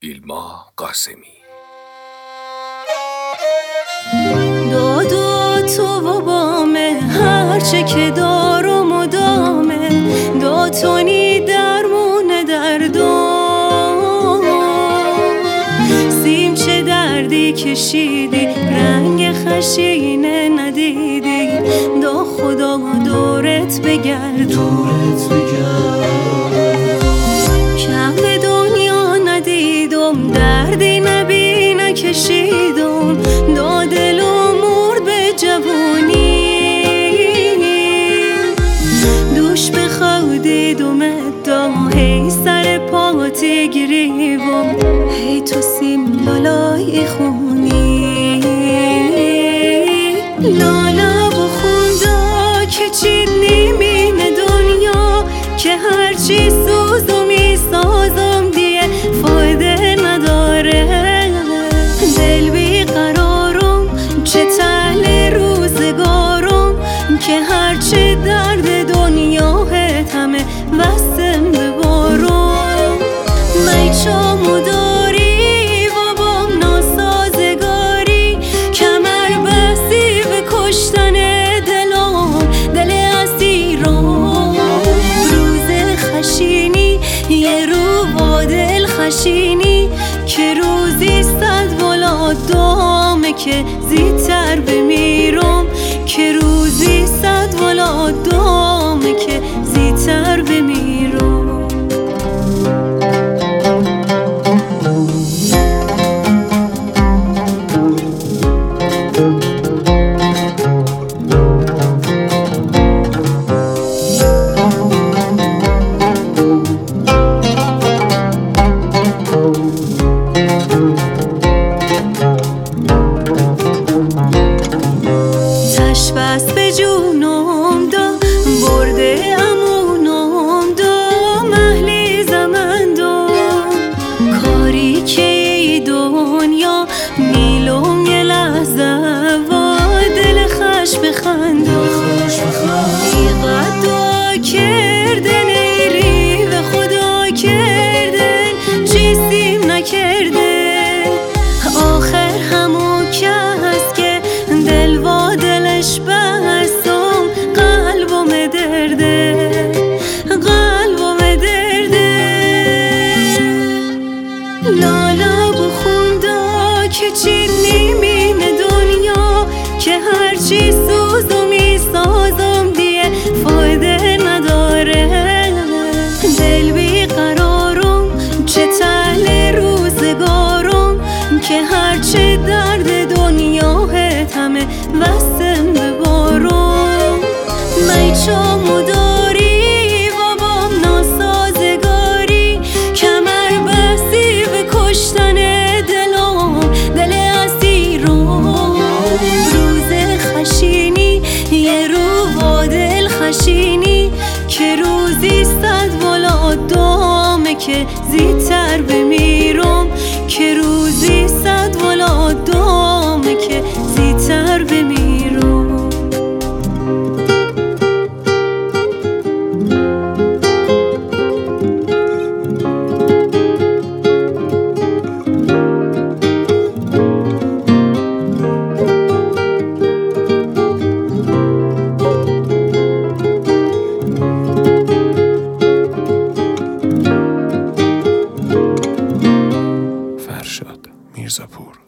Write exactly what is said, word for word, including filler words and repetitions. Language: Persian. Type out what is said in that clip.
ایلما قاسمی. دادا تو و بامه هرچه که دارم و دامه، داتونی درمونه دردم. سیم چه دردی کشیدی رنگ خشینه ندیدی، دا خدا دورت بگرد کم به دنیا ندیدم، دردی نبی نکشیدم، دا دلم مرد به جوانی. دوش به خودیدم ادا هی سر پاتی گریبم، هی تو سیم لالای خونی. لالا بخوندا که چید نیمین دنیا، که هرچی سوزم ای سازم دیه فایده نداره. دل بی قرارم چه تحل روزگارم، که هرچی درد دنیا همه وستم ببارم. میچامو داری و بام ناسازگاری، کمر بستی به کشتن دلم دل اسیرم. روز خشینی یه رو با دل خشینی، که روزی صد ولاد دامه که زیدتر بمیرم، که روزی صد ولاد دامه که زیدتر بمیرم. بس به جونم دا برده امونم دا، محلی زمن دا کاری که ای دنیا میلوم یه لحظه و دل خش بخنده. ایقد دعا کردن ایری به خدا کردن چیزیم نکرده، آخر همون کس که دل و دلش بستم قلبم درده، قلبم درده. لالا بخوندا که چید نیمین دنیا، که هرچی سوزم ای سازم دیه فایده نداره. دل بی قرارم چه تحل روزگارم، که هرچی درد دنیا همه وستم ببارم. میچامو داری و بام ناسازگاری، کمر بستی به کشتن دلم دل اسیرم. روز خشینی یه رو با دل خشینی، که روزی صد ولاد دامه که زیدتر بمیرم، که روزی صد ولاد دامه که زیدتر بمیرم. فرشاد میرزاپور.